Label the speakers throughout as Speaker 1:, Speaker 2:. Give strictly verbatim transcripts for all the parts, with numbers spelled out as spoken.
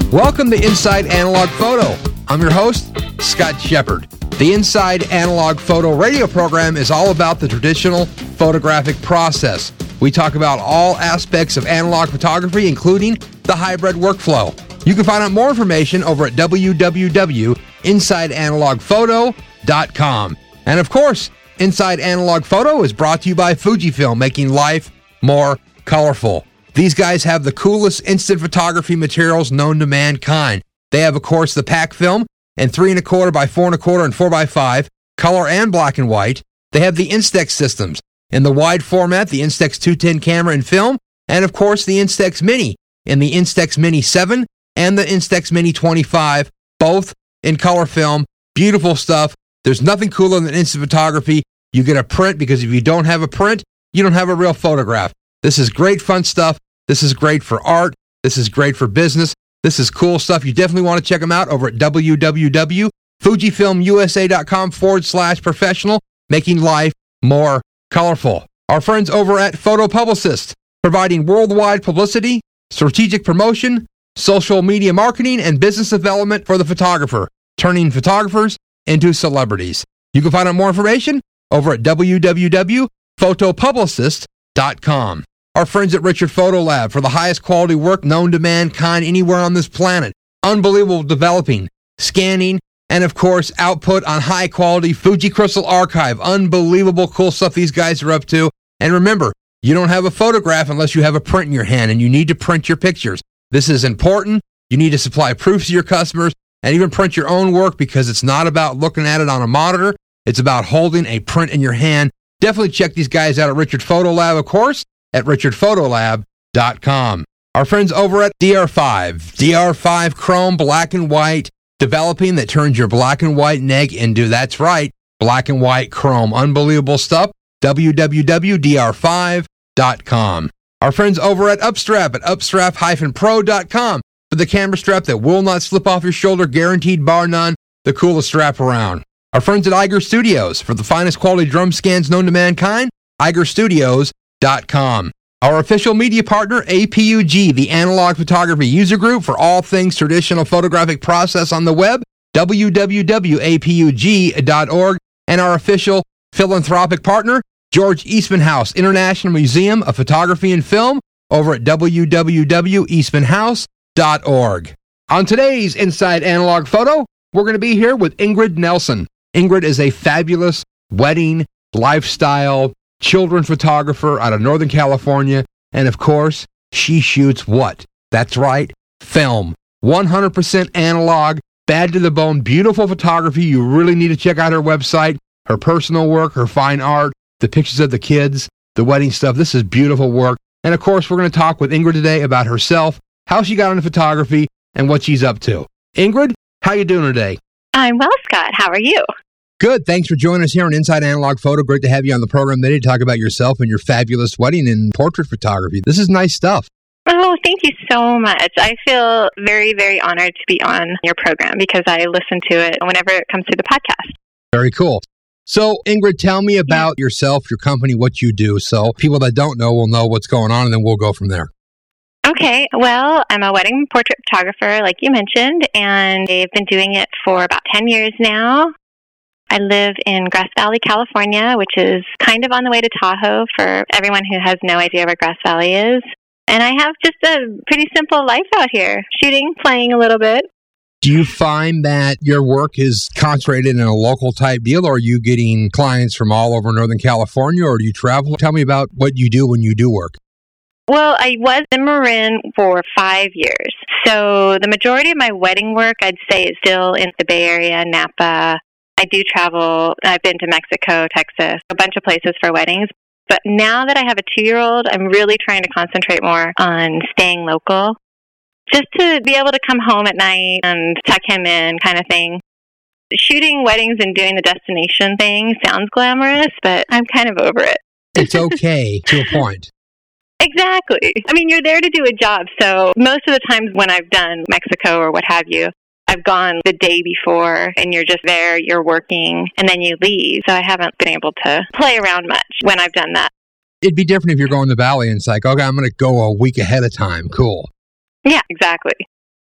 Speaker 1: Welcome to Inside Analog Photo. I'm your host, Scott Shepard. The Inside Analog Photo radio program is all about the traditional photographic process. We talk about all aspects of analog photography, including the hybrid workflow. You can find out more information over at w w w dot inside analog photo dot com. And of course, Inside Analog Photo is brought to you by Fujifilm, making life more colorful. These guys have the coolest instant photography materials known to mankind. They have, of course, the pack film and three and a quarter by four and a quarter and four by five, color and black and white. They have the Instax systems in the wide format, the Instax two ten camera and film, and of course the Instax Mini in the Instax Mini seven and the Instax Mini twenty-five, both in color film. Beautiful stuff. There's nothing cooler than instant photography. You get a print, because if you don't have a print, you don't have a real photograph. This is great fun stuff. This is great for art. This is great for business. This is cool stuff. You definitely want to check them out over at w w w dot fujifilm u s a dot com forward slash professional, making life more colorful. Our friends over at Photo Publicist, providing worldwide publicity, strategic promotion, social media marketing, and business development for the photographer, turning photographers into celebrities. You can find out more information over at w w w dot photo publicist dot com. Our friends at Richard Photo Lab for the highest quality work known to mankind anywhere on this planet. Unbelievable developing, scanning, and of course, output on high quality Fuji Crystal Archive. Unbelievable cool stuff these guys are up to. And remember, you don't have a photograph unless you have a print in your hand, and you need to print your pictures. This is important. You need to supply proofs to your customers and even print your own work, because it's not about looking at it on a monitor. It's about holding a print in your hand. Definitely check these guys out at Richard Photo Lab, of course, at richard photo lab dot com. Our friends over at D R five. D R five Chrome, black and white, developing that turns your black and white neg into, that's right, black and white chrome. Unbelievable stuff. w w w dot d r five dot com. Our friends over at Upstrap at upstrap dash pro dot com for the camera strap that will not slip off your shoulder, guaranteed bar none, the coolest strap around. Our friends at Eiger Studios for the finest quality drum scans known to mankind, eiger studios dot com. Our official media partner, A P U G, the Analog Photography User Group for all things traditional photographic process on the web, w w w dot a p u g dot org. And our official philanthropic partner, George Eastman House International Museum of Photography and Film, over at w w w dot eastman house dot org. On today's Inside Analog Photo, we're going to be here with Ingrid Nelson. Ingrid is a fabulous wedding, lifestyle, children photographer out of Northern California. And of course, she shoots what? That's right, film. one hundred percent analog, bad to the bone, beautiful photography. You really need to check out her website, her personal work, her fine art, the pictures of the kids, the wedding stuff. This is beautiful work. And of course, we're going to talk with Ingrid today about herself, how she got into photography, and what she's up to. Ingrid, how you doing today?
Speaker 2: I'm well, Scott. How are you?
Speaker 1: Good. Thanks for joining us here on Inside Analog Photo. Great to have you on the program today to talk about yourself and your fabulous wedding and portrait photography. This is nice stuff.
Speaker 2: Oh, thank you so much. I feel very, very honored to be on your program, because I listen to it whenever it comes to the podcast.
Speaker 1: Very cool. So, Ingrid, tell me about yeah. yourself, your company, what you do, so people that don't know will know what's going on, and then we'll go from there.
Speaker 2: Okay, well, I'm a wedding portrait photographer, like you mentioned, and I've been doing it for about ten years now. I live in Grass Valley, California, which is kind of on the way to Tahoe for everyone who has no idea where Grass Valley is. And I have just a pretty simple life out here, shooting, playing a little bit.
Speaker 1: Do you find that your work is concentrated in a local type deal, or are you getting clients from all over Northern California, or do you travel? Tell me about what you do when you do work.
Speaker 2: Well, I was in Marin for five years. So the majority of my wedding work, I'd say, is still in the Bay Area, Napa. I do travel. I've been to Mexico, Texas, a bunch of places for weddings. But now that I have a two-year-old, I'm really trying to concentrate more on staying local, just to be able to come home at night and tuck him in, kind of thing. Shooting weddings and doing the destination thing sounds glamorous, but I'm kind of over it.
Speaker 1: It's okay to a point.
Speaker 2: Exactly. I mean, you're there to do a job. So most of the times when I've done Mexico or what have you, I've gone the day before and you're just there, you're working, and then you leave. So I haven't been able to play around much when I've done that.
Speaker 1: It'd be different if you're going to the Valley and it's like, okay, I'm going to go a week ahead of time. Cool.
Speaker 2: Yeah, exactly.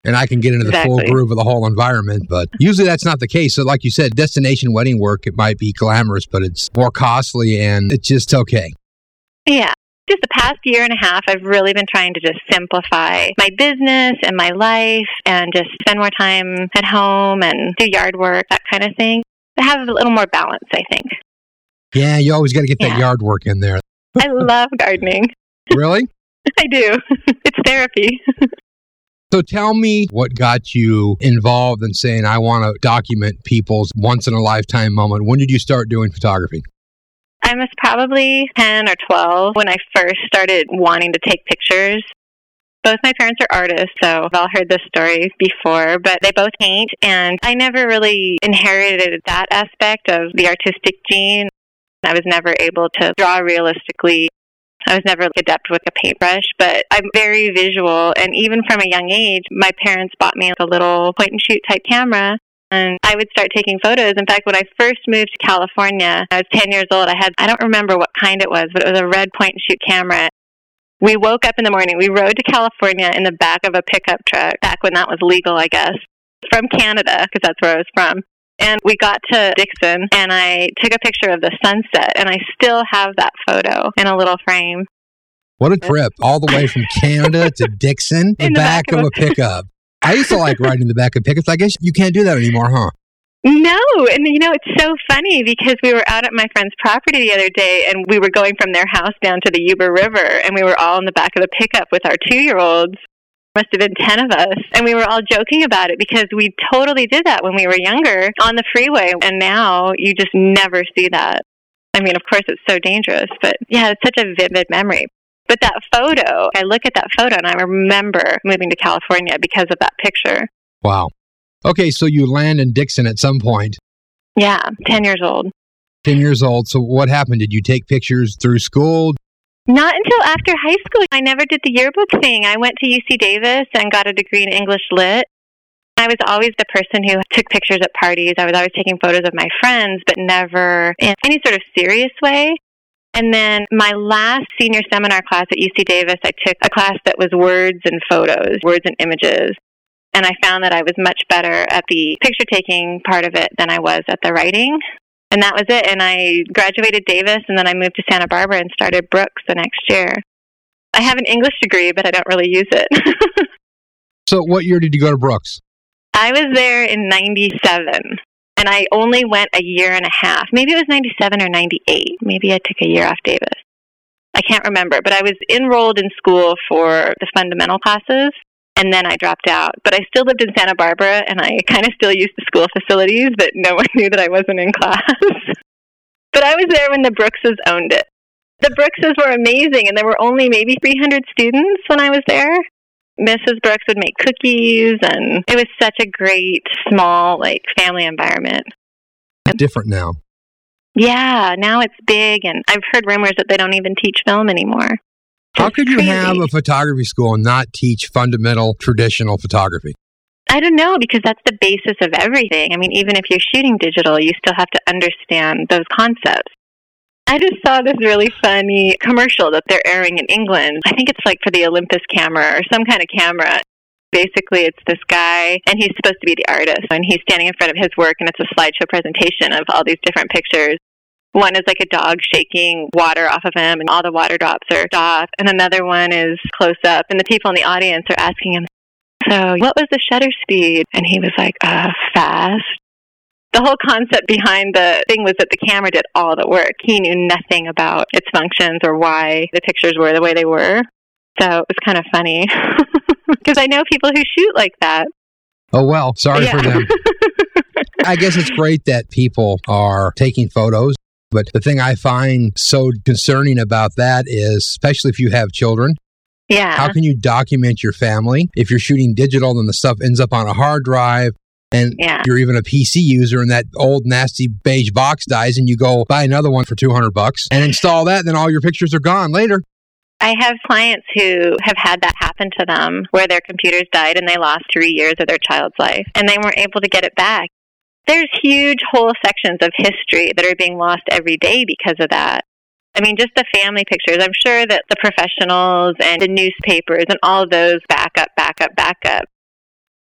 Speaker 1: and I can get into the
Speaker 2: Exactly.
Speaker 1: full groove of the whole environment. But usually that's not the case. So like you said, destination wedding work, it might be glamorous, but it's more costly and it's just okay.
Speaker 2: Yeah. Just the past year and a half, I've really been trying to just simplify my business and my life and just spend more time at home and do yard work, that kind of thing. To have a little more balance, I think.
Speaker 1: Yeah, you always got to get that
Speaker 2: Yeah.
Speaker 1: yard work in there.
Speaker 2: I love gardening.
Speaker 1: Really?
Speaker 2: I do. It's therapy.
Speaker 1: So tell me what got you involved in saying, I want to document people's once-in-a-lifetime moment. When did you start doing photography?
Speaker 2: I was probably ten or twelve when I first started wanting to take pictures. Both my parents are artists, so I've all heard this story before, but they both paint, and I never really inherited that aspect of the artistic gene. I was never able to draw realistically. I was never adept with a paintbrush, but I'm very visual, and even from a young age, my parents bought me a little point-and-shoot type camera, and I would start taking photos. In fact, when I first moved to California, I was ten years old. I had, I don't remember what kind it was, but it was a red point-and-shoot camera. We woke up in the morning. We rode to California in the back of a pickup truck, back when that was legal, I guess, from Canada, because that's where I was from. And we got to Dixon, and I took a picture of the sunset, and I still have that photo in a little frame.
Speaker 1: What a trip. All the way from Canada to Dixon, the,
Speaker 2: In the
Speaker 1: back,
Speaker 2: back
Speaker 1: of
Speaker 2: of
Speaker 1: a pickup. I used to like riding the back of pickups. I guess you can't do that anymore, huh?
Speaker 2: No, and you know, it's so funny because we were out at my friend's property the other day, and we were going from their house down to the Yuba River, and we were all in the back of the pickup with our two-year-olds. Must have been ten of us, and we were all joking about it because we totally did that when we were younger on the freeway, and now you just never see that. I mean, of course, it's so dangerous, but yeah, it's such a vivid memory. But that photo, I look at that photo, and I remember moving to California because of that picture.
Speaker 1: Wow. Okay, so you land in Dixon at some point.
Speaker 2: Yeah, ten years old.
Speaker 1: ten years old. So what happened? Did you take pictures through school?
Speaker 2: Not until after high school. I never did the yearbook thing. I went to U C Davis and got a degree in English Lit. I was always the person who took pictures at parties. I was always taking photos of my friends, but never in any sort of serious way. And then my last senior seminar class at U C Davis, I took a class that was words and photos, words and images. And I found that I was much better at the picture-taking part of it than I was at the writing. And that was it. And I graduated Davis, and then I moved to Santa Barbara and started Brooks the next year. I have an English degree, but I don't really use it.
Speaker 1: So what year did you go to Brooks?
Speaker 2: I was there in ninety-seven, and I only went a year and a half. Maybe it was ninety-seven or ninety-eight. Maybe I took a year off Davis. I can't remember, but I was enrolled in school for the fundamental classes, and then I dropped out. But I still lived in Santa Barbara, and I kind of still used the school facilities, but no one knew that I wasn't in class. But I was there when the Brookses owned it. The Brookses were amazing, and there were only maybe three hundred students when I was there. Missus Brooks would make cookies, and it was such a great, small, like, family environment.
Speaker 1: Different now.
Speaker 2: Yeah, now it's big, and I've heard rumors that they don't even teach film anymore.
Speaker 1: How
Speaker 2: It's
Speaker 1: could you
Speaker 2: crazy.
Speaker 1: have a photography school and not teach fundamental traditional photography?
Speaker 2: I don't know, because that's the basis of everything. I mean, even if you're shooting digital, you still have to understand those concepts. I just saw this really funny commercial that they're airing in England. I think it's like for the Olympus camera or some kind of camera. Basically, it's this guy, and he's supposed to be the artist, and he's standing in front of his work, and it's a slideshow presentation of all these different pictures. One is like a dog shaking water off of him, and all the water drops are off, and another one is close up, and the people in the audience are asking him, so what was the shutter speed? And he was like, uh, fast. The whole concept behind the thing was that the camera did all the work. He knew nothing about its functions or why the pictures were the way they were. So it was kind of funny. Because I know people who shoot like that.
Speaker 1: Oh, well, sorry
Speaker 2: Yeah.
Speaker 1: for them. I guess it's great that people are taking photos. But the thing I find so concerning about that is, especially if you have children,
Speaker 2: Yeah.
Speaker 1: how can you document your family? If you're shooting digital, then the stuff ends up on a hard drive. And
Speaker 2: Yeah.
Speaker 1: you're even a P C user, and that old nasty beige box dies, and you go buy another one for two hundred bucks and install that, and then all your pictures are gone later.
Speaker 2: I have clients who have had that happen to them where their computers died and they lost three years of their child's life and they weren't able to get it back. There's huge whole sections of history that are being lost every day because of that. I mean, just the family pictures. I'm sure that the professionals and the newspapers and all of those back up, back up, back up.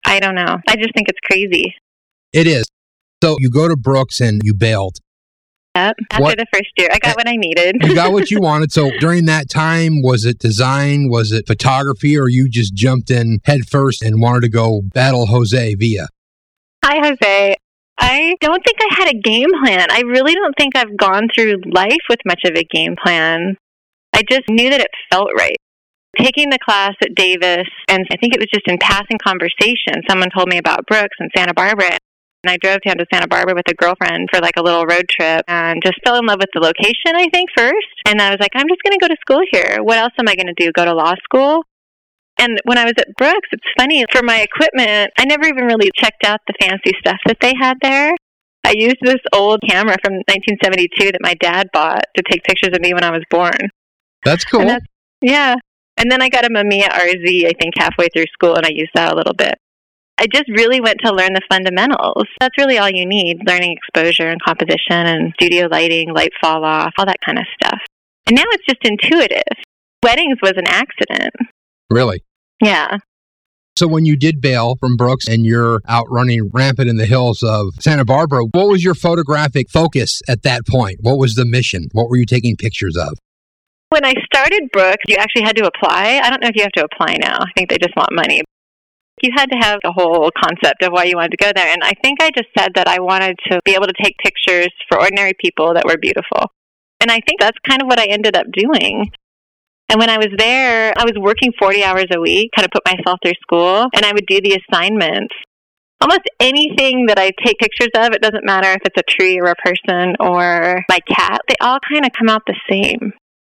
Speaker 2: I don't know. I just think it's crazy.
Speaker 1: It is. So you go to Brooks and you bailed.
Speaker 2: Yep. After
Speaker 1: What-
Speaker 2: the first year, I got what I needed.
Speaker 1: You got what you wanted. So during that time, was it design? Was it photography? Or you just jumped in head first and wanted to go battle Jose Villa?
Speaker 2: Hi, Jose. I don't think I had a game plan. I really don't think I've gone through life with much of a game plan. I just knew that it felt right. Taking the class at Davis, and I think it was just in passing conversation, someone told me about Brooks and Santa Barbara. And I drove down to Santa Barbara with a girlfriend for like a little road trip and just fell in love with the location, I think, first. And I was like, I'm just going to go to school here. What else am I going to do? Go to law school? And when I was at Brooks, it's funny, for my equipment, I never even really checked out the fancy stuff that they had there. I used this old camera from nineteen seventy-two that my dad bought to take pictures of me when I was born.
Speaker 1: That's cool.
Speaker 2: And that's, yeah. And then I got a Mamiya R Z, I think, halfway through school, and I used that a little bit. I just really went to learn the fundamentals. That's really all you need, learning exposure and composition and studio lighting, light fall off, all that kind of stuff. And now it's just intuitive. Weddings was an accident.
Speaker 1: Really?
Speaker 2: Yeah.
Speaker 1: So when you did bail from Brooks and you're out running rampant in the hills of Santa Barbara, what was your photographic focus at that point? What was the mission? What were you taking pictures of?
Speaker 2: When I started Brooks, you actually had to apply. I don't know if you have to apply now. I think they just want money. You had to have the whole concept of why you wanted to go there. And I think I just said that I wanted to be able to take pictures for ordinary people that were beautiful. And I think that's kind of what I ended up doing. And when I was there, I was working forty hours a week, kind of put myself through school, and I would do the assignments. Almost anything that I take pictures of, it doesn't matter if it's a tree or a person or my cat, they all kind of come out the same.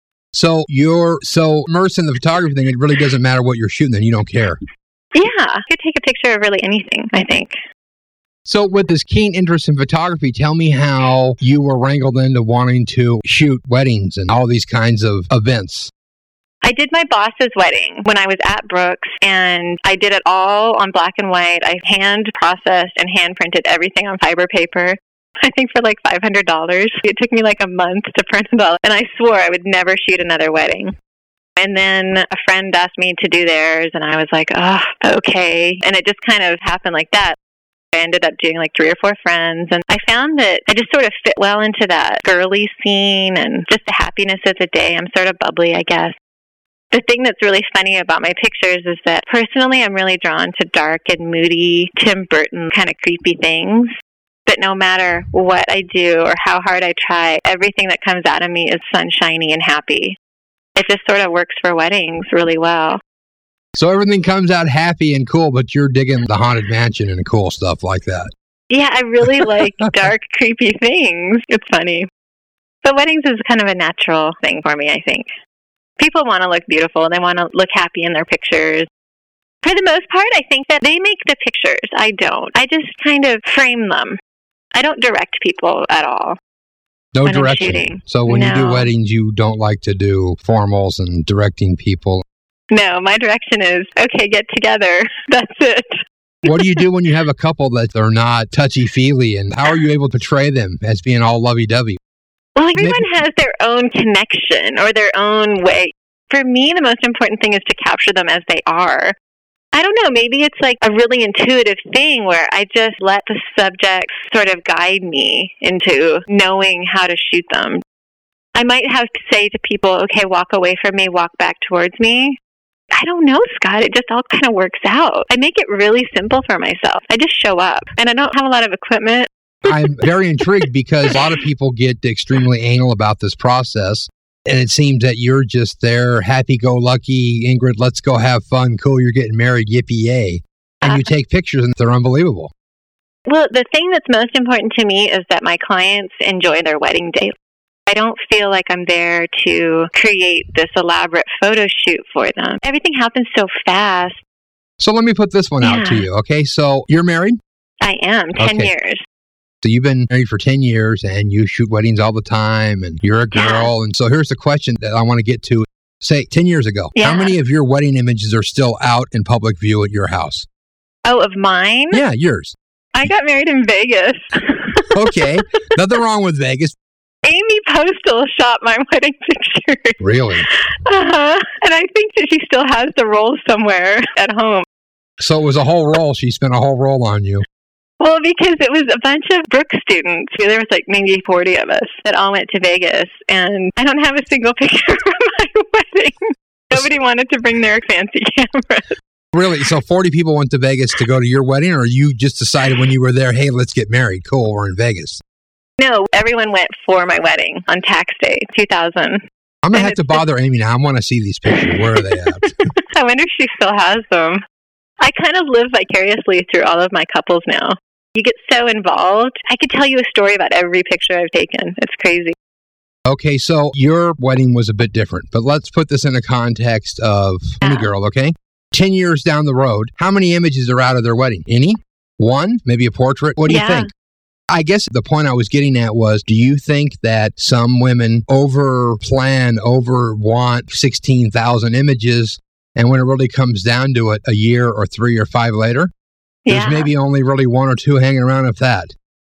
Speaker 1: So you're so immersed in the photography thing, it really doesn't matter what you're shooting, then you don't care.
Speaker 2: Yeah, I could take a picture of really anything, I think.
Speaker 1: So with this keen interest in photography, tell me how you were wrangled into wanting to shoot weddings and all these kinds of events.
Speaker 2: I did my boss's wedding when I was at Brooks, and I did it all on black and white. I hand processed and hand printed everything on fiber paper. I think for like five hundred dollars. It took me like a month to print it all, and I swore I would never shoot another wedding. And then a friend asked me to do theirs, and I was like, oh, okay. And it just kind of happened like that. I ended up doing like three or four friends, and I found that I just sort of fit well into that girly scene and just the happiness of the day. I'm sort of bubbly, I guess. The thing that's really funny about my pictures is that personally I'm really drawn to dark and moody, Tim Burton kind of creepy things. But no matter what I do or how hard I try, everything that comes out of me is sunshiny and happy. It just sort of works for weddings really well.
Speaker 1: So everything comes out happy and cool, but you're digging the Haunted Mansion and cool stuff like that.
Speaker 2: Yeah, I really like dark, creepy things. It's funny. But weddings is kind of a natural thing for me, I think. People want to look beautiful. They want to look happy in their pictures. For the most part, I think that they make the pictures. I don't. I just kind of frame them. I don't direct people at all.
Speaker 1: No
Speaker 2: when I'm
Speaker 1: direction.
Speaker 2: shooting.
Speaker 1: So when you do
Speaker 2: No.
Speaker 1: weddings, you don't like to do formals and directing people.
Speaker 2: No, my direction is, okay, get together. That's it.
Speaker 1: What do you do when you have a couple that are not touchy-feely, and how are you able to portray them as being all lovey-dovey?
Speaker 2: Well, everyone has their own connection or their own way. For me, the most important thing is to capture them as they are. I don't know, maybe it's like a really intuitive thing where I just let the subject sort of guide me into knowing how to shoot them. I might have to say to people, okay, walk away from me, walk back towards me. I don't know, Scott. It just all kind of works out. I make it really simple for myself. I just show up, and I don't have a lot of equipment.
Speaker 1: I'm very intrigued because a lot of people get extremely anal about this process. And it seems that you're just there, happy-go-lucky, Ingrid, let's go have fun, cool, you're getting married, yippee-yay. And you take pictures and they're unbelievable.
Speaker 2: Well, the thing that's most important to me is that my clients enjoy their wedding day. I don't feel like I'm there to create this elaborate photo shoot for them. Everything happens so fast.
Speaker 1: So let me put this one out to
Speaker 2: Yeah.
Speaker 1: you, okay? So you're married?
Speaker 2: I am, ten
Speaker 1: Okay.
Speaker 2: years.
Speaker 1: So you've been married for ten years and you shoot weddings all the time and you're a girl.
Speaker 2: Yeah.
Speaker 1: And so here's the question that I want to get to. Say, ten years ago,
Speaker 2: Yeah.
Speaker 1: how many of your wedding images are still out in public view at your house?
Speaker 2: Oh, of mine?
Speaker 1: Yeah, yours.
Speaker 2: I got married in Vegas.
Speaker 1: Okay. Nothing wrong with Vegas.
Speaker 2: Amy Postal shot my wedding pictures.
Speaker 1: Really?
Speaker 2: Uh-huh. And I think that she still has the rolls somewhere at home.
Speaker 1: So it was a whole roll. She spent a whole roll on you.
Speaker 2: Well, because it was a bunch of Brooks students. There was like maybe forty of us that all went to Vegas, and I don't have a single picture from my wedding. Nobody wanted to bring their fancy cameras.
Speaker 1: Really? So forty people went to Vegas to go to your wedding, or you just decided when you were there, hey, let's get married. Cool, we're in Vegas.
Speaker 2: No, everyone went for my wedding on tax day, two thousand.
Speaker 1: I'm going to have to bother Amy now. I want to see these pictures. Where are they at?
Speaker 2: I wonder if she still has them. I kind of live vicariously through all of my couples now. You get so involved. I could tell you a story about every picture I've taken. It's crazy.
Speaker 1: Okay, so your wedding was a bit different, but let's put this in a context of any
Speaker 2: Yeah.
Speaker 1: girl, okay? Ten years down the road, how many images are out of their wedding? Any? One? Maybe a portrait? What do you
Speaker 2: Yeah.
Speaker 1: think? I guess the point I was getting at was, do you think that some women over plan, over want sixteen thousand images, and when it really comes down to it, a year or three or five later,
Speaker 2: Yeah.
Speaker 1: there's maybe only really one or two hanging around, if that?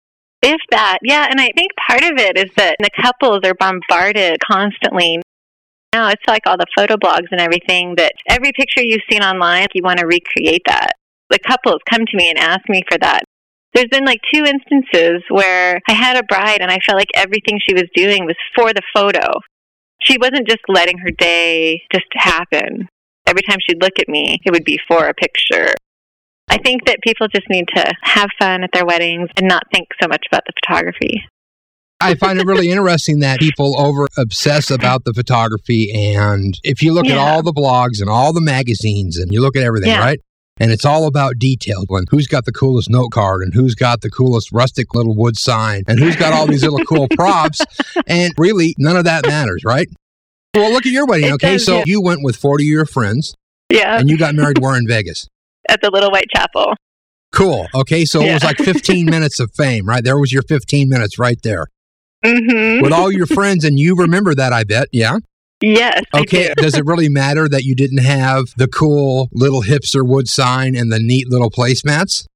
Speaker 2: If that, yeah. And I think part of it is that the couples are bombarded constantly. Now it's like all the photo blogs and everything that every picture you've seen online, you want to recreate that. The couples come to me and ask me for that. There's been like two instances where I had a bride and I felt like everything she was doing was for the photo. She wasn't just letting her day just happen. Every time she'd look at me, it would be for a picture. I think that people just need to have fun at their weddings and not think so much about the photography.
Speaker 1: I find it really interesting that people over obsess about the photography. And if you look
Speaker 2: Yeah.
Speaker 1: at all the blogs and all the magazines and you look at everything,
Speaker 2: Yeah.
Speaker 1: right? And it's all about detail. And who's got the coolest note card and who's got the coolest rustic little wood sign and who's got all these little cool props. And really, none of that matters, right? Well, look at your wedding,
Speaker 2: It
Speaker 1: okay?
Speaker 2: does,
Speaker 1: So
Speaker 2: yeah.
Speaker 1: you went with forty of your friends
Speaker 2: Yeah,
Speaker 1: and you got married where in Vegas?
Speaker 2: at the Little White Chapel.
Speaker 1: Cool. Okay, so it was
Speaker 2: Yeah.
Speaker 1: like fifteen minutes of fame, right? There was your fifteen minutes right there
Speaker 2: Mm-hmm.
Speaker 1: with all your friends. And you remember that, I bet. Yeah?
Speaker 2: Yes,
Speaker 1: Okay,
Speaker 2: I do.
Speaker 1: does it really matter that you didn't have the cool little hipster wood sign and the neat little placemats?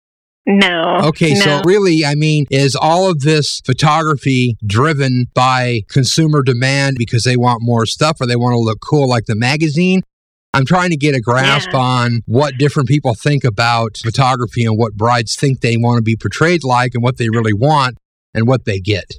Speaker 2: No.
Speaker 1: Okay,
Speaker 2: no.
Speaker 1: so really, I mean, is all of this photography driven by consumer demand because they want more stuff or they want to look cool like the magazine? I'm trying to get a grasp
Speaker 2: Yeah.
Speaker 1: on what different people think about photography and what brides think they want to be portrayed like and what they really want and what they get.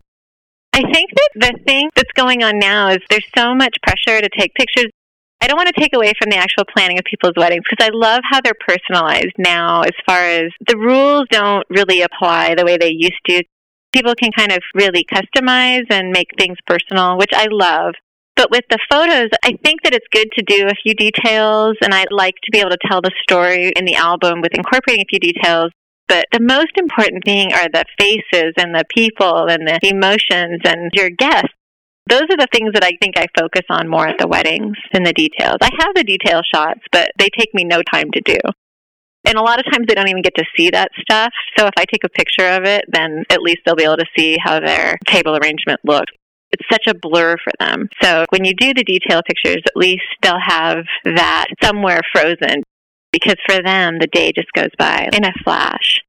Speaker 2: I think that the thing that's going on now is there's so much pressure to take pictures. I don't want to take away from the actual planning of people's weddings because I love how they're personalized now as far as the rules don't really apply the way they used to. People can kind of really customize and make things personal, which I love. But with the photos, I think that it's good to do a few details, and I'd like to be able to tell the story in the album with incorporating a few details. But the most important thing are the faces and the people and the emotions and your guests. Those are the things that I think I focus on more at the weddings than the details. I have the detail shots, but they take me no time to do. And a lot of times they don't even get to see that stuff. So if I take a picture of it, then at least they'll be able to see how their table arrangement looks. It's such a blur for them. So when you do the detail pictures, at least they'll have that somewhere frozen. Because for them, the day just goes by in a flash.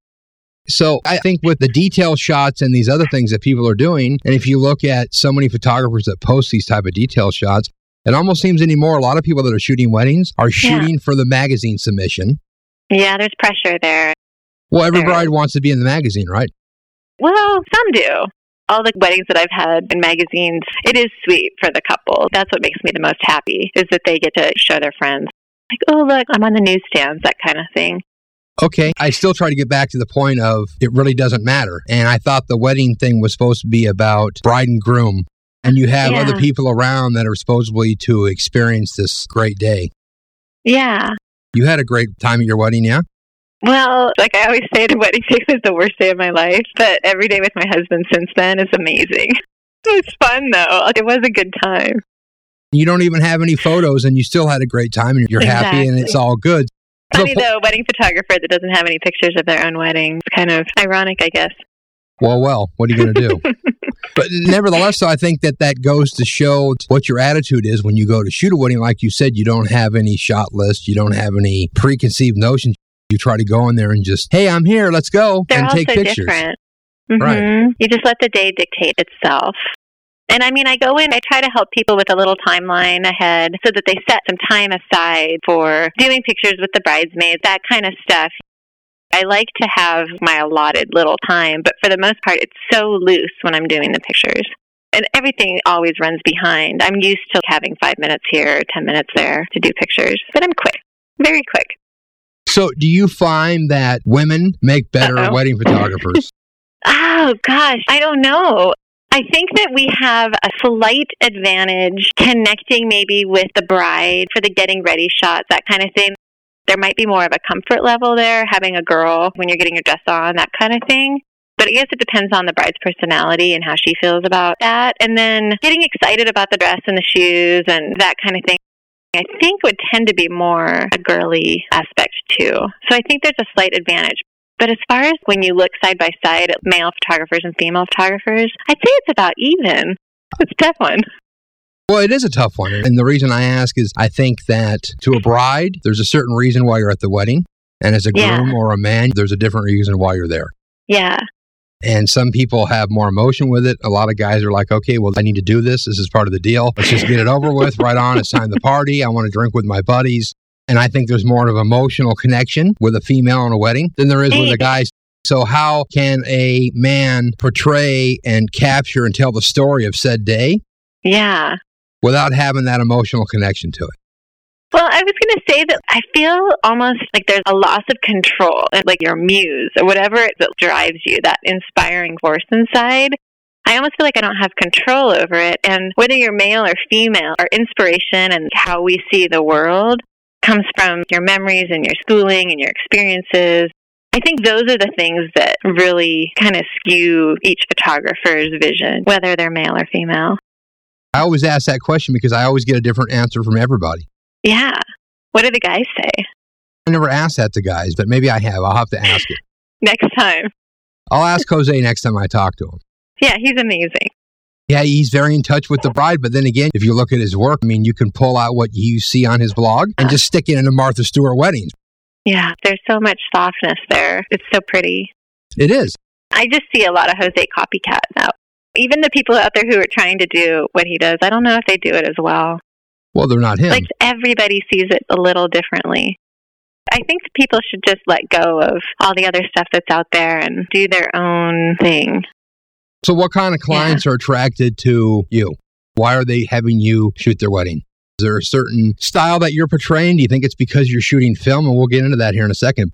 Speaker 1: So I think with the detail shots and these other things that people are doing, and if you look at so many photographers that post these type of detail shots, it almost seems anymore a lot of people that are shooting weddings are shooting for the magazine submission.
Speaker 2: Yeah, there's pressure there.
Speaker 1: Well, every
Speaker 2: There
Speaker 1: bride
Speaker 2: is.
Speaker 1: wants to be in the magazine, right?
Speaker 2: Well, some do. All the weddings that I've had in magazines, it is sweet for the couple. That's what makes me the most happy, is that they get to show their friends. Like, oh, look, I'm on the newsstands, that kind of thing.
Speaker 1: Okay, I still try to get back to the point of it really doesn't matter. And I thought the wedding thing was supposed to be about bride and groom. And you have
Speaker 2: Yeah.
Speaker 1: other people around that are supposedly to experience this great day.
Speaker 2: Yeah.
Speaker 1: You had a great time at your wedding, yeah?
Speaker 2: Well, like I always say, the wedding day was the worst day of my life, but every day with my husband since then is amazing. It was fun, though. It was a good time.
Speaker 1: You don't even have any photos and you still had a great time and you're happy and
Speaker 2: Exactly.
Speaker 1: it's all good.
Speaker 2: Funny,
Speaker 1: So-
Speaker 2: though, a wedding photographer that doesn't have any pictures of their own wedding. It's kind of ironic, I guess.
Speaker 1: Well, well, what are you going to do? But nevertheless, so I think that that goes to show what your attitude is when you go to shoot a wedding. Like you said, you don't have any shot list. You don't have any preconceived notions. You try to go in there and just, hey, I'm here. Let's go
Speaker 2: They're
Speaker 1: and
Speaker 2: all
Speaker 1: take
Speaker 2: so
Speaker 1: pictures.
Speaker 2: different. Mhm.
Speaker 1: Right.
Speaker 2: You just let the day dictate itself. And I mean, I go in, I try to help people with a little timeline ahead so that they set some time aside for doing pictures with the bridesmaids, that kind of stuff. I like to have my allotted little time, but for the most part, it's so loose when I'm doing the pictures. And everything always runs behind. I'm used to having five minutes here or ten minutes there to do pictures, but I'm quick, very quick.
Speaker 1: So do you find that women make better Uh-oh. wedding photographers?
Speaker 2: Oh, gosh, I don't know. I think that we have a slight advantage connecting maybe with the bride for the getting ready shots, that kind of thing. There might be more of a comfort level there, having a girl when you're getting your dress on, that kind of thing. But I guess it depends on the bride's personality and how she feels about that. And then getting excited about the dress and the shoes and that kind of thing, I think would tend to be more a girly aspect too. So I think there's a slight advantage. But as far as when you look side by side at male photographers and female photographers, I'd say it's about even. It's a tough one.
Speaker 1: Well, it is a tough one. And the reason I ask is I think that to a bride, there's a certain reason why you're at the wedding. And as a groom yeah. or a man, there's a different reason why you're there.
Speaker 2: Yeah.
Speaker 1: And some people have more emotion with it. A lot of guys are like, okay, well, I need to do this. This is part of the deal. Let's just get it over with. Right on. It's time to party. I want to drink with my buddies. And I think there's more of an emotional connection with a female on a wedding than there is with a guy. So how can a man portray and capture and tell the story of said day?
Speaker 2: Yeah.
Speaker 1: Without having that emotional connection to it?
Speaker 2: Well, I was going to say that I feel almost like there's a loss of control, like your muse or whatever that drives you, that inspiring force inside. I almost feel like I don't have control over it. And whether you're male or female, our inspiration and how we see the world comes from your memories and your schooling and your experiences. I think those are the things that really kind of skew each photographer's vision, whether they're male or female.
Speaker 1: I always ask that question because I always get a different answer from everybody.
Speaker 2: Yeah. What do the guys say?
Speaker 1: I never asked that to guys, but maybe I have. I'll have to ask it.
Speaker 2: Next time.
Speaker 1: I'll ask Jose next time I talk to him.
Speaker 2: Yeah, he's amazing.
Speaker 1: Yeah, he's very in touch with the bride. But then again, if you look at his work, I mean, you can pull out what you see on his blog and just stick it into Martha Stewart weddings.
Speaker 2: Yeah, there's so much softness there. It's so pretty.
Speaker 1: It is.
Speaker 2: I just see a lot of Jose copycats now. Even the people out there who are trying to do what he does, I don't know if they do it as well.
Speaker 1: Well, they're not him.
Speaker 2: Like, everybody sees it a little differently. I think people should just let go of all the other stuff that's out there and do their own thing.
Speaker 1: So what kind of clients yeah. are attracted to you? Why are they having you shoot their wedding? Is there a certain style that you're portraying? Do you think it's because you're shooting film? And we'll get into that here in a second.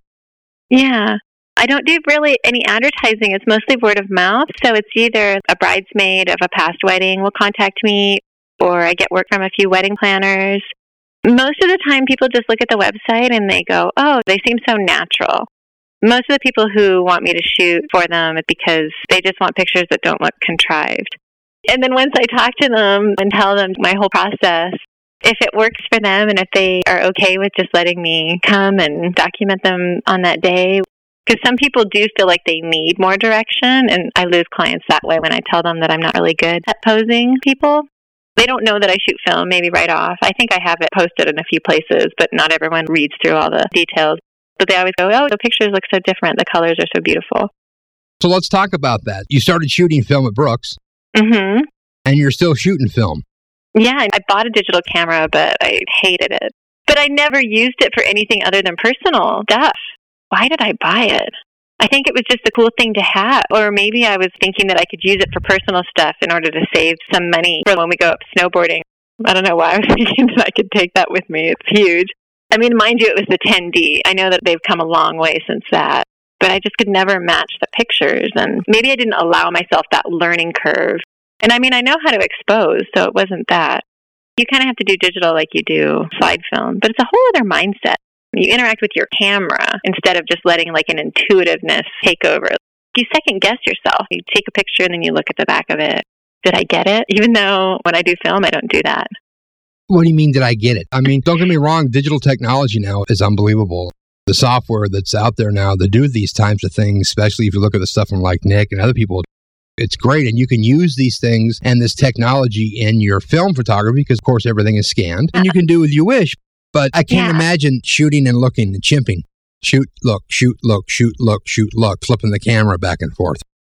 Speaker 2: Yeah. I don't do really any advertising. It's mostly word of mouth. So it's either a bridesmaid of a past wedding will contact me, or I get work from a few wedding planners. Most of the time, people just look at the website and they go, oh, they seem so natural. Most of the people who want me to shoot for them, it's because they just want pictures that don't look contrived. And then once I talk to them and tell them my whole process, if it works for them and if they are okay with just letting me come and document them on that day, because some people do feel like they need more direction, and I lose clients that way when I tell them that I'm not really good at posing people. They don't know that I shoot film, maybe right off. I think I have it posted in a few places, but not everyone reads through all the details. But they always go, oh, the pictures look so different. The colors are so beautiful.
Speaker 1: So let's talk about that. You started shooting film at Brooks.
Speaker 2: Mm-hmm.
Speaker 1: And you're still shooting film.
Speaker 2: Yeah, I bought a digital camera, but I hated it. But I never used it for anything other than personal stuff. Why did I buy it? I think it was just a cool thing to have. Or maybe I was thinking that I could use it for personal stuff in order to save some money for when we go up snowboarding. I don't know why I was thinking that I could take that with me. It's huge. I mean, mind you, it was the ten D. I know that they've come a long way since that. But I just could never match the pictures. And maybe I didn't allow myself that learning curve. And I mean, I know how to expose, so it wasn't that. You kind of have to do digital like you do slide film. But it's a whole other mindset. You interact with your camera instead of just letting like an intuitiveness take over. You second guess yourself. You take a picture and then you look at the back of it. Did I get it? Even though when I do film, I don't do that.
Speaker 1: What do you mean, did I get it? I mean, don't get me wrong. Digital technology now is unbelievable. The software that's out there now to do these types of things, especially if you look at the stuff from like Nick and other people, it's great. And you can use these things and this technology in your film photography because, of course, everything is scanned. And you can do as you wish. But I can't yeah. imagine shooting and looking and chimping. Shoot, look, shoot, look, shoot, look, shoot, look, flipping the camera back and forth.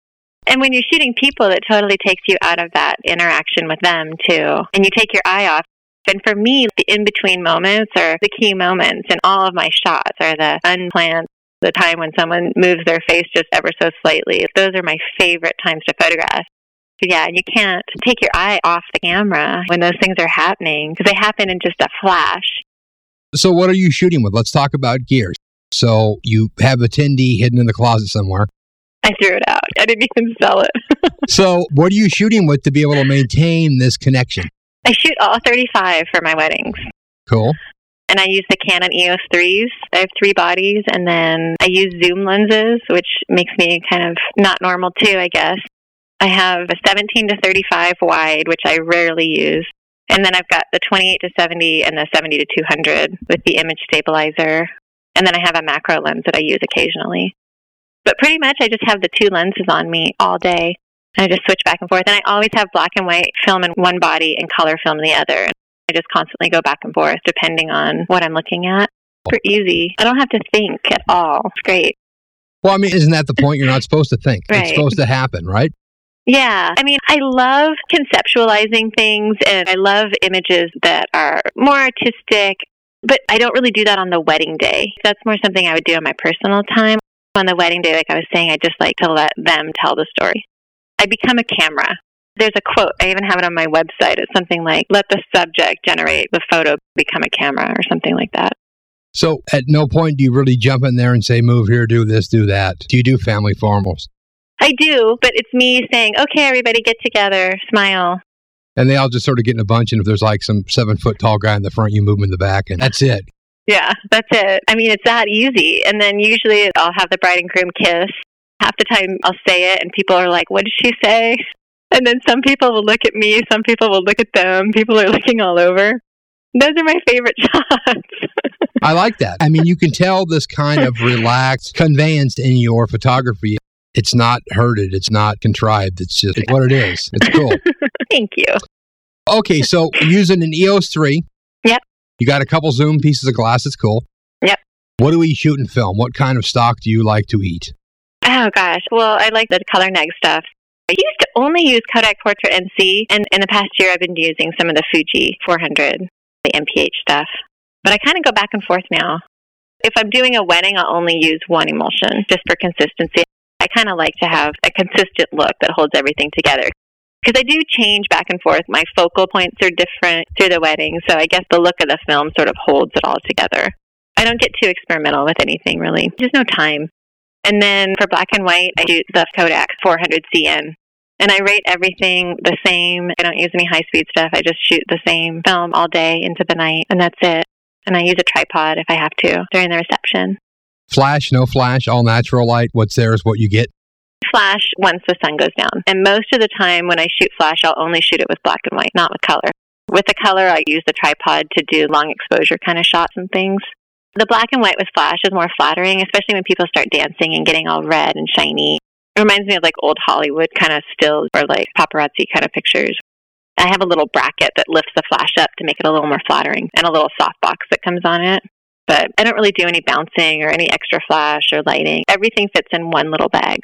Speaker 2: And when you're shooting people, it totally takes you out of that interaction with them, too. And you take your eye off. And for me, the in-between moments are the key moments, and all of my shots are the unplanned, the time when someone moves their face just ever so slightly. Those are my favorite times to photograph. But yeah, and you can't take your eye off the camera when those things are happening, because they happen in just a flash.
Speaker 1: So what are you shooting with? Let's talk about gear. So you have a ten D hidden in the closet somewhere.
Speaker 2: I threw it out. I didn't even sell it.
Speaker 1: So what are you shooting with to be able to maintain this connection?
Speaker 2: I shoot all thirty-five for my weddings.
Speaker 1: Cool.
Speaker 2: And I use the Canon E O S threes. I have three bodies, and then I use zoom lenses, which makes me kind of not normal too, I guess. I have a seventeen to thirty-five wide, which I rarely use. And then I've got the twenty-eight to seventy and the seventy to two hundred with the image stabilizer. And then I have a macro lens that I use occasionally. But pretty much I just have the two lenses on me all day. And I just switch back and forth. And I always have black and white film in one body and color film in the other. I just constantly go back and forth depending on what I'm looking at. Super easy. I don't have to think at all. It's great.
Speaker 1: Well, I mean, isn't that the point? You're not supposed to think.
Speaker 2: Right.
Speaker 1: It's supposed to happen, right?
Speaker 2: Yeah. I mean, I love conceptualizing things, and I love images that are more artistic, but I don't really do that on the wedding day. That's more something I would do on my personal time. On the wedding day, like I was saying, I just like to let them tell the story. I become a camera. There's a quote, I even have it on my website. It's something like, let the subject generate the photo, become a camera, or something like that.
Speaker 1: So at no point do you really jump in there and say, move here, do this, do that. Do you do family formals?
Speaker 2: I do, but it's me saying, okay, everybody get together, smile.
Speaker 1: And they all just sort of get in a bunch, and if there's like some seven-foot tall guy in the front, you move him in the back, and that's it.
Speaker 2: Yeah, that's it. I mean, it's that easy. And then usually I'll have the bride and groom kiss. Half the time I'll say it, and people are like, what did she say? And then some people will look at me, some people will look at them. People are looking all over. Those are my favorite shots.
Speaker 1: I like that. I mean, you can tell this kind of relaxed conveyance in your photography. It's not herded. It's not contrived. It's just it's what it is. It's cool.
Speaker 2: Thank you.
Speaker 1: Okay, so using an E O S three.
Speaker 2: Yep.
Speaker 1: You got a couple zoom pieces of glass. It's cool.
Speaker 2: Yep.
Speaker 1: What do we shoot in film? What kind of stock do you like to eat?
Speaker 2: Oh, gosh. Well, I like the color neg stuff. I used to only use Kodak Portrait N C, and in the past year I've been using some of the Fuji four hundred, the M P H stuff. But I kind of go back and forth now. If I'm doing a wedding, I'll only use one emulsion, just for consistency. I kind of like to have a consistent look that holds everything together. Because I do change back and forth. My focal points are different through the wedding, so I guess the look of the film sort of holds it all together. I don't get too experimental with anything, really. There's no time. And then for black and white, I do the Kodak four hundred C N. And I rate everything the same. I don't use any high-speed stuff. I just shoot the same film all day into the night, and that's it. And I use a tripod if I have to during the reception.
Speaker 1: Flash, no flash, all natural light. What's there is what you get.
Speaker 2: Flash once the sun goes down. And most of the time when I shoot flash, I'll only shoot it with black and white, not with color. With the color, I use the tripod to do long exposure kind of shots and things. The black and white with flash is more flattering, especially when people start dancing and getting all red and shiny. It reminds me of like old Hollywood kind of stills or like paparazzi kind of pictures. I have a little bracket that lifts the flash up to make it a little more flattering, and a little softbox that comes on it. But I don't really do any bouncing or any extra flash or lighting. Everything fits in one little bag.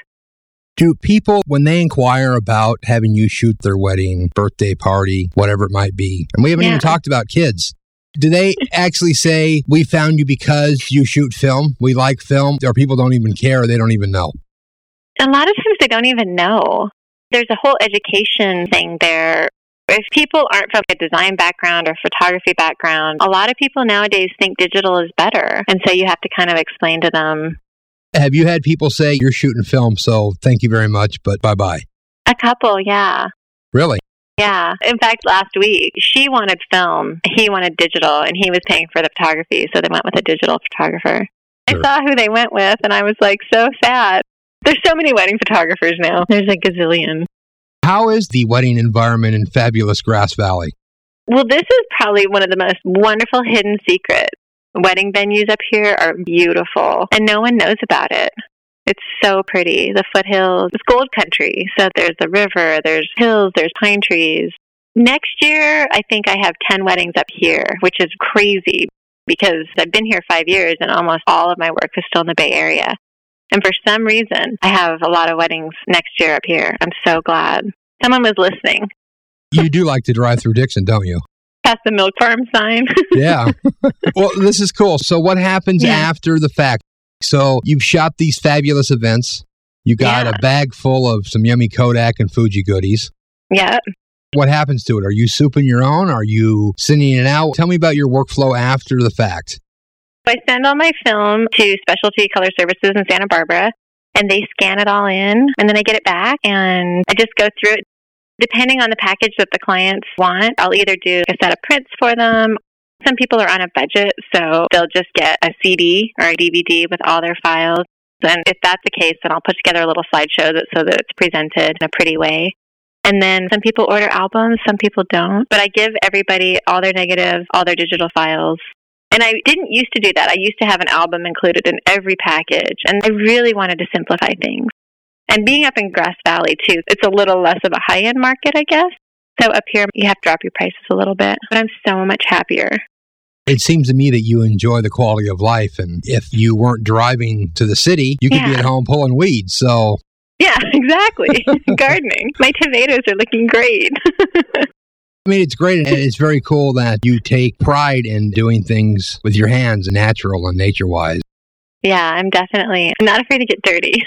Speaker 1: Do people, when they inquire about having you shoot their wedding, birthday party, whatever it might be, and we haven't yeah. even talked about kids, do they actually say, we found you because you shoot film, we like film, or people don't even care, or they don't even know?
Speaker 2: A lot of times they don't even know. There's a whole education thing there. If people aren't from a design background or photography background, a lot of people nowadays think digital is better. And so you have to kind of explain to them.
Speaker 1: Have you had people say, you're shooting film, so thank you very much, but bye-bye?
Speaker 2: A couple, yeah.
Speaker 1: Really?
Speaker 2: Yeah. In fact, last week, she wanted film, he wanted digital, and he was paying for the photography, so they went with a digital photographer. Sure. I saw who they went with, and I was like, so sad. There's so many wedding photographers now. There's a gazillion.
Speaker 1: How is the wedding environment in fabulous Grass Valley?
Speaker 2: Well, this is probably one of the most wonderful hidden secrets. Wedding venues up here are beautiful, and no one knows about it. It's so pretty. The foothills, it's gold country. So there's the river, there's hills, there's pine trees. Next year, I think I have ten weddings up here, which is crazy because I've been here five years and almost all of my work is still in the Bay Area. And for some reason, I have a lot of weddings next year up here. I'm so glad. Someone was listening.
Speaker 1: You do like to drive through Dixon, don't you?
Speaker 2: Past the milk farm sign.
Speaker 1: Yeah. Well, this is cool. So what happens
Speaker 2: Yeah.
Speaker 1: after the fact? So you've shot these fabulous events. You got
Speaker 2: Yeah.
Speaker 1: a bag full of some yummy Kodak and Fuji goodies.
Speaker 2: Yeah.
Speaker 1: What happens to it? Are you souping your own? Are you sending it out? Tell me about your workflow after the fact.
Speaker 2: I send all my film to Specialty Color Services in Santa Barbara, and they scan it all in, and then I get it back, and I just go through it. Depending on the package that the clients want, I'll either do a set of prints for them. Some people are on a budget, so they'll just get a C D or a D V D with all their files. And if that's the case, then I'll put together a little slideshow that, so that it's presented in a pretty way. And then some people order albums, some people don't. But I give everybody all their negatives, all their digital files. And I didn't used to do that. I used to have an album included in every package. And I really wanted to simplify things. And being up in Grass Valley, too, it's a little less of a high-end market, I guess. So up here, you have to drop your prices a little bit. But I'm so much happier.
Speaker 1: It seems to me that you enjoy the quality of life. And if you weren't driving to the city, you could
Speaker 2: Yeah.
Speaker 1: be at home pulling weeds. So
Speaker 2: Yeah, exactly. Gardening. My tomatoes are looking great.
Speaker 1: I mean, it's great, and it's very cool that you take pride in doing things with your hands, natural and nature-wise.
Speaker 2: Yeah, I'm definitely I'm not afraid to get dirty.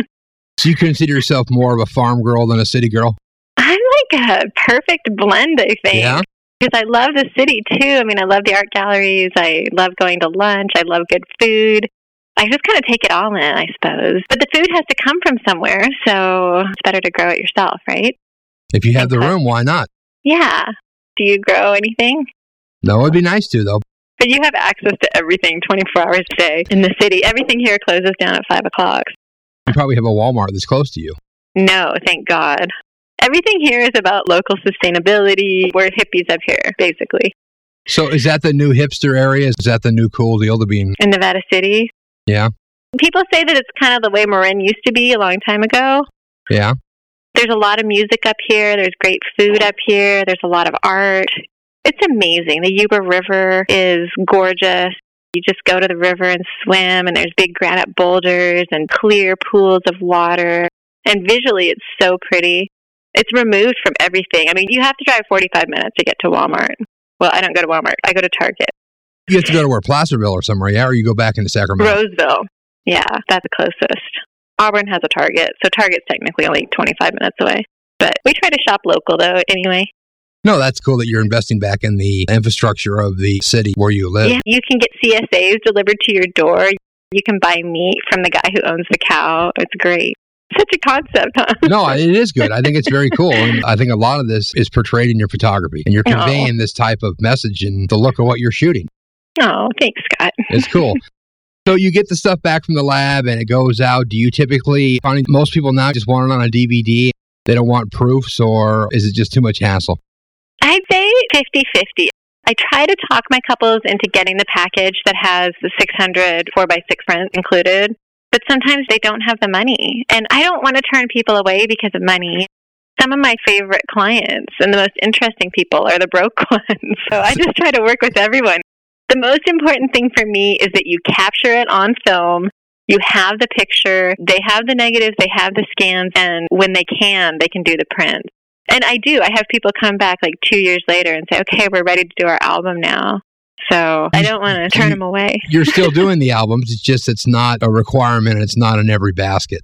Speaker 1: So you consider yourself more of a farm girl than a city girl?
Speaker 2: I'm like a perfect blend, I think.
Speaker 1: Yeah?
Speaker 2: Because I love the city, too. I mean, I love the art galleries. I love going to lunch. I love good food. I just kind of take it all in, I suppose. But the food has to come from somewhere, so it's better to grow it yourself, right?
Speaker 1: If you have the
Speaker 2: Okay.
Speaker 1: room, why not?
Speaker 2: Yeah. Do you grow anything?
Speaker 1: No, it'd be nice to, though.
Speaker 2: But you have access to everything twenty-four hours a day in the city. Everything here closes down at five o'clock.
Speaker 1: You probably have a Walmart that's close to you.
Speaker 2: No, thank God. Everything here is about local sustainability. We're hippies up here, basically.
Speaker 1: So is that the new hipster area? Is that the new cool deal to be in?
Speaker 2: In Nevada City.
Speaker 1: Yeah.
Speaker 2: People say that it's kind of the way Marin used to be a long time ago.
Speaker 1: Yeah.
Speaker 2: There's a lot of music up here. There's great food up here. There's a lot of art. It's amazing. The Yuba River is gorgeous. You just go to the river and swim, and there's big granite boulders and clear pools of water. And visually, it's so pretty. It's removed from everything. I mean, you have to drive forty-five minutes to get to Walmart. Well, I don't go to Walmart. I go to Target.
Speaker 1: You have to go to where, Placerville or somewhere, yeah? Or you go back into Sacramento?
Speaker 2: Roseville. Yeah, that's the closest. Auburn has a Target, so Target's technically only twenty-five minutes away. But we try to shop local, though, anyway.
Speaker 1: No, that's cool that you're investing back in the infrastructure of the city where you live.
Speaker 2: Yeah, you can get C S As delivered to your door. You can buy meat from the guy who owns the cow. It's great. Such a concept, huh?
Speaker 1: No, it is good. I think it's very cool. And I think a lot of this is portrayed in your photography. And you're
Speaker 2: Oh.
Speaker 1: conveying this type of message in the look of what you're shooting.
Speaker 2: Oh, thanks, Scott.
Speaker 1: It's cool. So you get the stuff back from the lab and it goes out. Do you typically find most people now just want it on a D V D? They don't want proofs, or is it just too much hassle?
Speaker 2: I'd say fifty-fifty. I try to talk my couples into getting the package that has the six hundred four by six print included, but sometimes they don't have the money. And I don't want to turn people away because of money. Some of my favorite clients and the most interesting people are the broke ones. So I just try to work with everyone. The most important thing for me is that you capture it on film. You have the picture, they have the negatives, they have the scans, and when they can, they can do the print. And I do. I have people come back like two years later and say, okay, we're ready to do our album now. So I don't want to turn them away.
Speaker 1: You're still doing the albums. It's just it's not a requirement. It's not in every basket.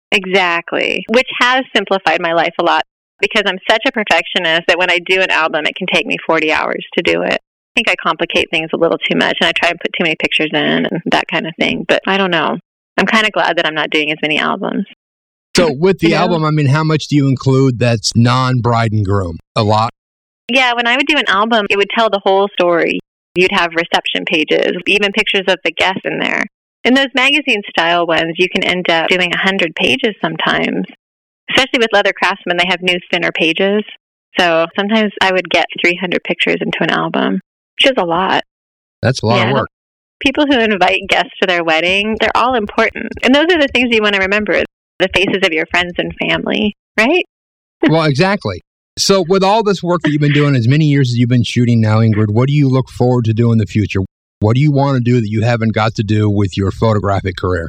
Speaker 2: Exactly. Which has simplified my life a lot because I'm such a perfectionist that when I do an album, it can take me forty hours to do it. I think I complicate things a little too much and I try and put too many pictures in and that kind of thing. But I don't know. I'm kind of glad that I'm not doing as many albums.
Speaker 1: So with the
Speaker 2: You know?
Speaker 1: album, I mean, how much do you include that's non-bride and groom? A lot?
Speaker 2: Yeah, when I would do an album, it would tell the whole story. You'd have reception pages, even pictures of the guests in there. In those magazine-style ones, you can end up doing one hundred pages sometimes. Especially with Leather Craftsman, they have new thinner pages. So sometimes I would get three hundred pictures into an album, which is a lot.
Speaker 1: That's a lot
Speaker 2: Yeah.
Speaker 1: of work.
Speaker 2: People who invite guests to their wedding, they're all important. And those are the things you want to remember, the faces of your friends and family, right?
Speaker 1: Well, exactly. So with all this work that you've been doing, as many years as you've been shooting now, Ingrid, what do you look forward to do in the future? What do you want to do that you haven't got to do with your photographic career?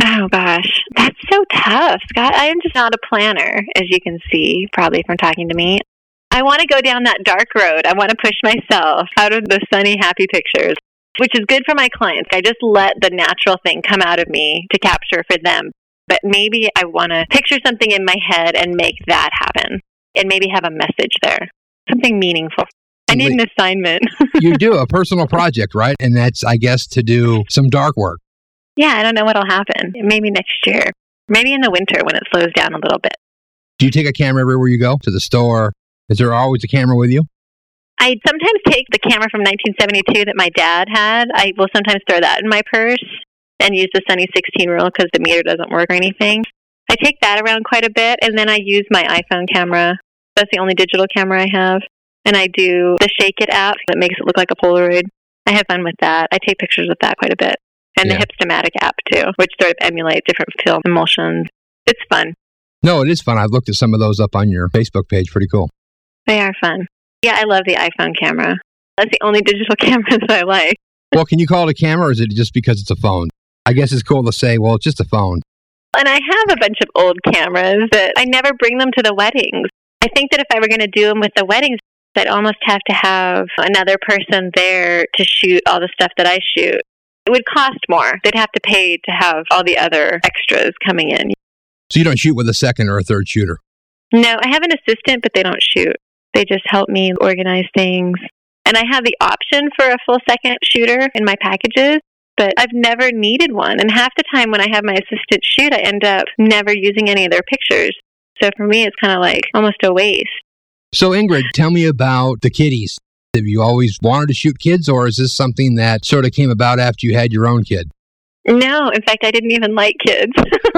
Speaker 2: Oh, gosh. That's so tough, Scott. I am just not a planner, as you can see, probably from talking to me. I want to go down that dark road. I want to push myself out of the sunny, happy pictures, which is good for my clients. I just let the natural thing come out of me to capture for them. But maybe I want to picture something in my head and make that happen and maybe have a message there, something meaningful. I need an assignment.
Speaker 1: You do a personal project, right? And that's, I guess, to do some dark work.
Speaker 2: Yeah, I don't know what'll happen. Maybe next year. Maybe in the winter when it slows down a little bit.
Speaker 1: Do you take a camera everywhere you go? To the store? Is there always a camera with you?
Speaker 2: I sometimes take the camera from nineteen seventy-two that my dad had. I will sometimes throw that in my purse and use the Sunny sixteen rule because the meter doesn't work or anything. I take that around quite a bit, and then I use my iPhone camera. That's the only digital camera I have. And I do the Shake It app that makes it look like a Polaroid. I have fun with that. I take pictures with that quite a bit. And yeah. The Hipstamatic app, too, which sort of emulates different film emulsions. It's fun.
Speaker 1: No, it is fun. I've looked at some of those up on your Facebook page. Pretty cool.
Speaker 2: They are fun. Yeah, I love the iPhone camera. That's the only digital camera that I like.
Speaker 1: Well, can you call it a camera, or is it just because it's a phone? I guess it's cool to say, well, it's just a phone.
Speaker 2: And I have a bunch of old cameras that I never bring them to the weddings. I think that if I were going to do them with the weddings, I'd almost have to have another person there to shoot all the stuff that I shoot. It would cost more. They'd have to pay to have all the other extras coming in.
Speaker 1: So you don't shoot with a second or a third shooter?
Speaker 2: No, I have an assistant, but they don't shoot. They just help me organize things. And I have the option for a full second shooter in my packages, but I've never needed one. And half the time when I have my assistant shoot, I end up never using any of their pictures. So for me, it's kind of like almost a waste.
Speaker 1: So Ingrid, tell me about the kiddies. Have you always wanted to shoot kids, or is this something that sort of came about after you had your own kid?
Speaker 2: No, in fact, I didn't even like kids.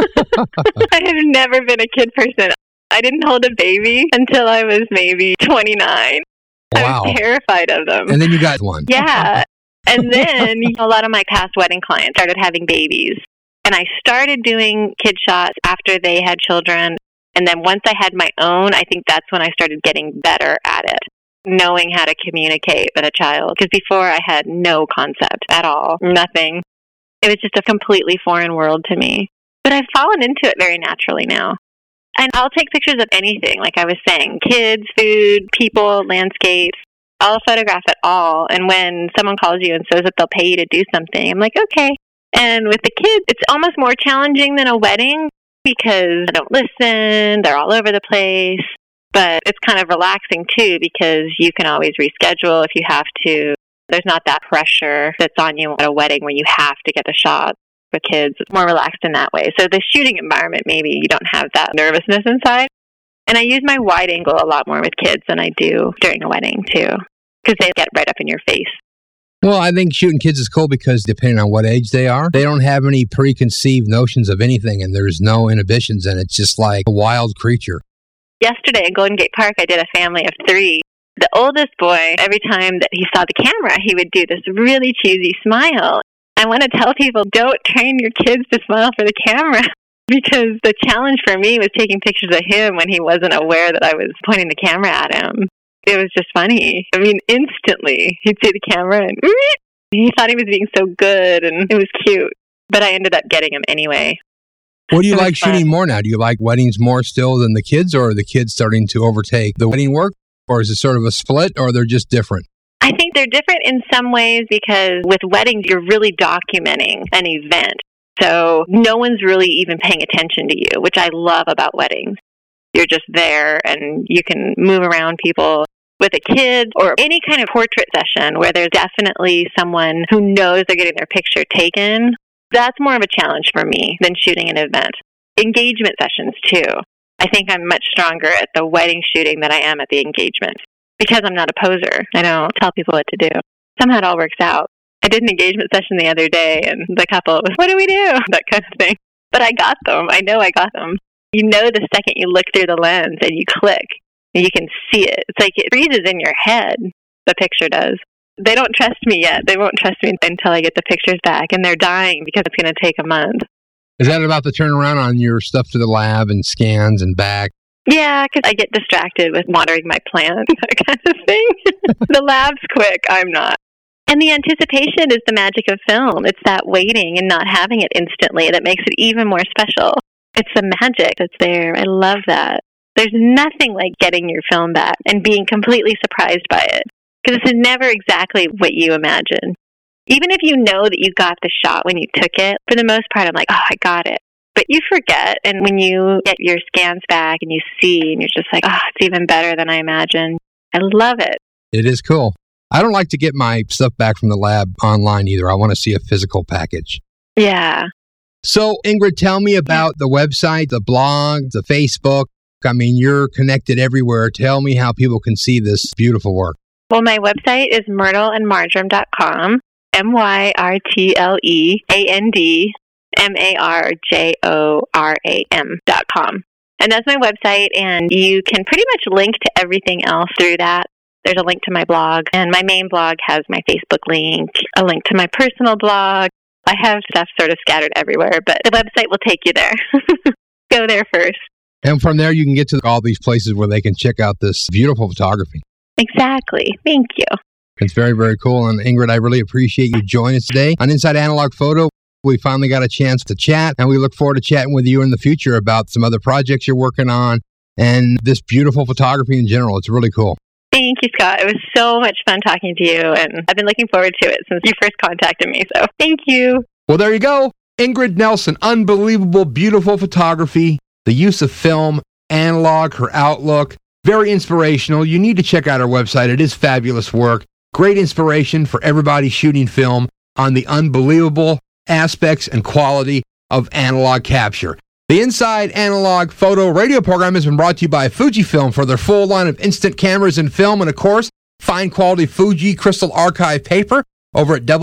Speaker 2: I have never been a kid person. I didn't hold a baby until I was maybe twenty-nine.
Speaker 1: Wow.
Speaker 2: I was terrified of them.
Speaker 1: And then you got one.
Speaker 2: Yeah. And then a lot of my past wedding clients started having babies. And I started doing kid shots after they had children. And then once I had my own, I think that's when I started getting better at it, knowing how to communicate with a child. Because before I had no concept at all, nothing. It was just a completely foreign world to me. But I've fallen into it very naturally now. And I'll take pictures of anything, like I was saying, kids, food, people, landscapes. I'll photograph it all. And when someone calls you and says that they'll pay you to do something, I'm like, okay. And with the kids, it's almost more challenging than a wedding because they don't listen, they're all over the place. But it's kind of relaxing, too, because you can always reschedule if you have to. There's not that pressure that's on you at a wedding where you have to get the shot. For kids, it's more relaxed in that way. So the shooting environment, maybe you don't have that nervousness inside. And I use my wide angle a lot more with kids than I do during a wedding, too, because they get right up in your face.
Speaker 1: Well, I think shooting kids is cool because depending on what age they are, they don't have any preconceived notions of anything, and there's no inhibitions, and it's just like a wild creature.
Speaker 2: Yesterday in Golden Gate Park, I did a family of three. The oldest boy, every time that he saw the camera, he would do this really cheesy smile. I want to tell people, don't train your kids to smile for the camera, because the challenge for me was taking pictures of him when he wasn't aware that I was pointing the camera at him. It was just funny. I mean, instantly, he'd see the camera and he thought he was being so good, and it was cute. But I ended up getting him anyway.
Speaker 1: What do you like fun. Shooting more now? Do you like weddings more still than the kids, or are the kids starting to overtake the wedding work? Or is it sort of a split, or they're just different?
Speaker 2: I think they're different in some ways because with weddings, you're really documenting an event. So no one's really even paying attention to you, which I love about weddings. You're just there and you can move around people. With a kid or any kind of portrait session where there's definitely someone who knows they're getting their picture taken, that's more of a challenge for me than shooting an event. Engagement sessions, too. I think I'm much stronger at the wedding shooting than I am at the engagement. Because I'm not a poser. I don't tell people what to do. Somehow it all works out. I did an engagement session the other day, and the couple was, what do we do? That kind of thing. But I got them. I know I got them. You know the second you look through the lens and you click, and you can see it. It's like it freezes in your head, the picture does. They don't trust me yet. They won't trust me until I get the pictures back, and they're dying because it's going to take a month.
Speaker 1: Is that about the turnaround on your stuff to the lab and scans and back?
Speaker 2: Yeah, because I get distracted with watering my plants, that kind of thing. The lab's quick. I'm not. And the anticipation is the magic of film. It's that waiting and not having it instantly that makes it even more special. It's the magic that's there. I love that. There's nothing like getting your film back and being completely surprised by it, because it's never exactly what you imagine. Even if you know that you got the shot when you took it, for the most part, I'm like, oh, I got it. But you forget, and when you get your scans back and you see, and you're just like, oh, it's even better than I imagined. I love it.
Speaker 1: It is cool. I don't like to get my stuff back from the lab online either. I want to see a physical package.
Speaker 2: Yeah.
Speaker 1: So, Ingrid, tell me about the website, the blog, the Facebook. I mean, you're connected everywhere. Tell me how people can see this beautiful work.
Speaker 2: Well, my website is myrtle and marjoram dot com, M Y R T L E A N D M A R J O R A M dot com. And that's my website, and you can pretty much link to everything else through that. There's a link to my blog, and my main blog has my Facebook link, a link to my personal blog. I have stuff sort of scattered everywhere, but the website will take you there. Go there first.
Speaker 1: And from there, you can get to all these places where they can check out this beautiful photography.
Speaker 2: Exactly. Thank you.
Speaker 1: It's very, very cool. And Ingrid, I really appreciate you joining us today on Inside Analog Photo. We finally got a chance to chat, and we look forward to chatting with you in the future about some other projects you're working on and this beautiful photography in general. It's really cool.
Speaker 2: Thank you, Scott. It was so much fun talking to you, and I've been looking forward to it since you first contacted me. So thank you.
Speaker 1: Well, there you go. Ingrid Nelson, unbelievable, beautiful photography, the use of film, analog, her outlook, very inspirational. You need to check out her website. It is fabulous work. Great inspiration for everybody shooting film on the unbelievable aspects and quality of analog capture. The Inside Analog Photo radio program has been brought to you by Fujifilm for their full line of instant cameras and film, and of course, fine quality Fuji Crystal Archive paper over at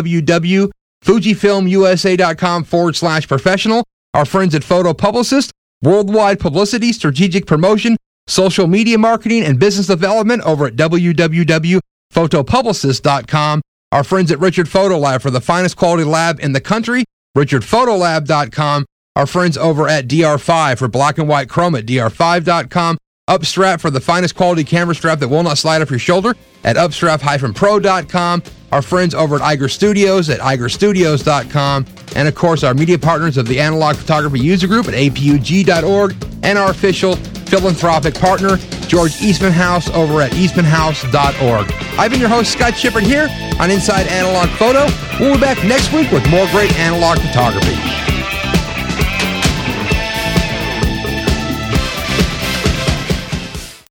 Speaker 1: www.fujifilmusa.com forward slash professional. Our friends at Photo Publicist, worldwide publicity, strategic promotion, social media marketing, and business development over at w w w dot photo publicist dot com. Our friends at Richard Photo Lab for the finest quality lab in the country, richard photo lab dot com. Our friends over at D R five for black and white chrome at d r five dot com. Upstrap for the finest quality camera strap that will not slide off your shoulder at upstrap dash pro dot com. Our friends over at Iger Studios at iger studios dot com. And of course, our media partners of the Analog Photography User Group at a p u g dot org. And our official philanthropic partner, George Eastman House over at eastman house dot org. I've been your host, Scott Shepard, here on Inside Analog Photo. We'll be back next week with more great analog photography.